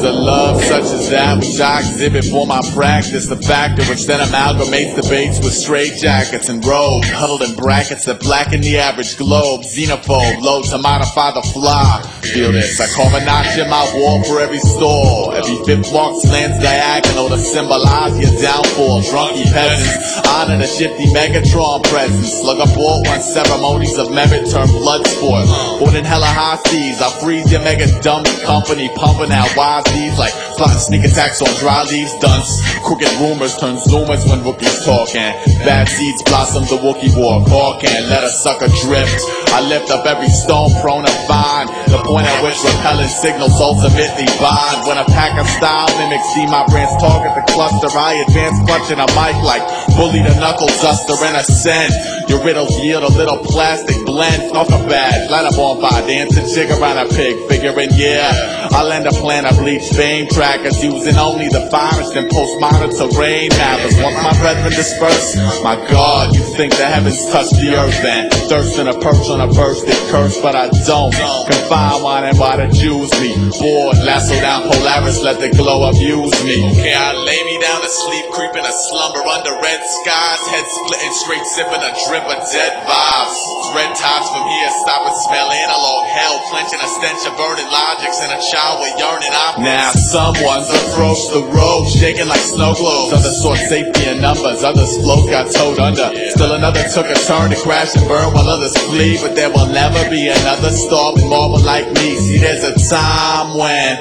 of love such as that which I exhibit for my practice, the factor which then amalgamates debates with straitjackets and robes, huddled in brackets that blacken the average globe. Xenophobe, low to modify the fly. Feel this, I carve a notch in my wall for every store. Every fifth walk slants diagonal to symbolize your downfall. Drunky peasants honor the shifty Megatron presence. Slug up all one ceremonies of merit turn blood sport. Born in hella high seas, I freeze your mega dumb company, pumping out YZs like plotting sneak attacks on dry leaves. Dunce, crooked rumors turn zoomers when rookies talking. Bad seeds blossom the Wookiee war. Hawking, let a sucker drift. I lift up every stone prone to vine. The point at which repellent signals ultimately bind. When a pack of style mimics see my brand's target the cluster, I advance clutching a mic like bully the knuckle duster and ascend. Your riddles yield a little plastic blend. Fuck a badge, light up on fire, dancing jig around a pig. Figuring, yeah, I'll end a plan of bleach fame trackers, using only the finest and postmodern terrain mappers. Once my brethren disperse, my God, you think the heavens touch the earth and thirsting a perch on a bursted curse, but I don't. Confine wine and why the Jews me. Bored, lasso down Polaris, let the glow abuse me. Okay, I lay me down to sleep, creeping a slumber under red skies, head splitting, straight sipping a drip of dead vibes. Red tides from here, stopping, smelling analog hell, clenching a stench of burning logics and a child with yearning optics. Now someone's approached the road, shaking like snow globes. Others sought safety in numbers, others' floats got towed under. Still another took a turn to crash and burn while others flee, but there will never be another starving marble like me. See, there's a time when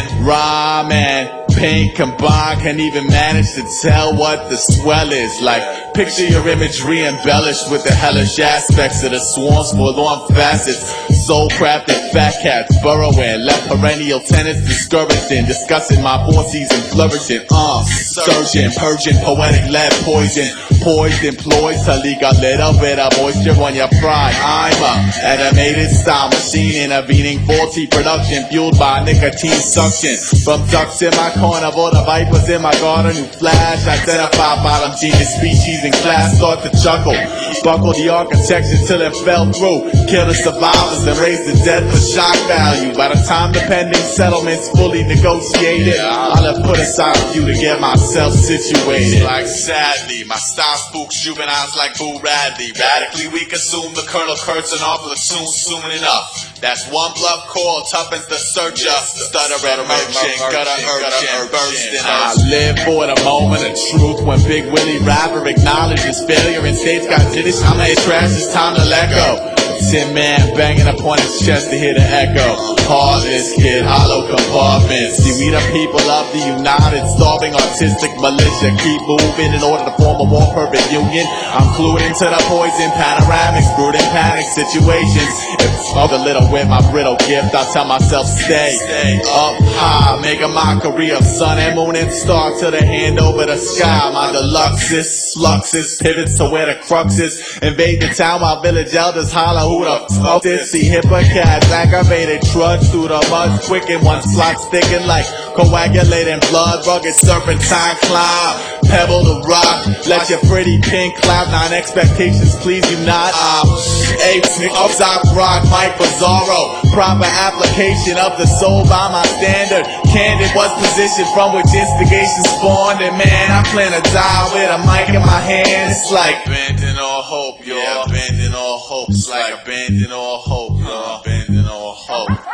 rhyme and paint combined can even manage to tell what the swell is like. Picture your imagery embellished with the hellish aspects of the swarm's forlorn facets. Soul crafted fat cats burrowing, left perennial tenants discouraged in discussing my four season flourishing. Surging, purging, poetic lead poison, poised, employed till he got lit up with a moisture on your pride. I'm a animated style machine, intervening faulty production fueled by nicotine suction. From ducks in my carnivore to vipers in my garden who flash, identify bottom genius species in class, start to chuckle. Buckle the architecture till it fell through. Kill the survivors and raise the dead for shock value. By the time the pending settlement's fully negotiated, I'll have put aside a few to get myself situated. Like sadly, my style spooks juveniles like Boo Radley. Radically we consume the Colonel Kurtz and our platoon soon enough. That's one bluff call, toughens the searcher. Stutter and merchant, gutter urgent, bursting. I live for the moment of truth when Big Willie Rapper acknowledges failure and states got finished. I'm like trash, it's time to let go. Tin Man banging upon his chest to hear the echo. Heartless kid, hollow compartments. See, we the people of the united, starving artistic militia. Keep moving in order to form a more perfect union. I'm clued into the poison panoramics, brooding panic situations. If I smoke a little with my brittle gift, I tell myself stay up high, make a mockery of sun and moon and star till the hand over the sky. My deluxes, fluxes, pivots to where the crux is. Invade the town while village elders holler who the fuck this? See hippocats aggravated, trudge through the mud, quicken one slot sticking like coagulating blood, rugged serpentine climb, pebble the rock, let your pretty pink cloud nine expectations please you not. Apes, upside rock, Mike Bizarro, proper application of the soul by my standard. Candid was positioned from which instigation spawned, and man, I plan to die with a mic in my hand. It's like abandon all hope, y'all. Yeah, abandon all hope. It's like abandon all hope, y'all. Abandon all hope.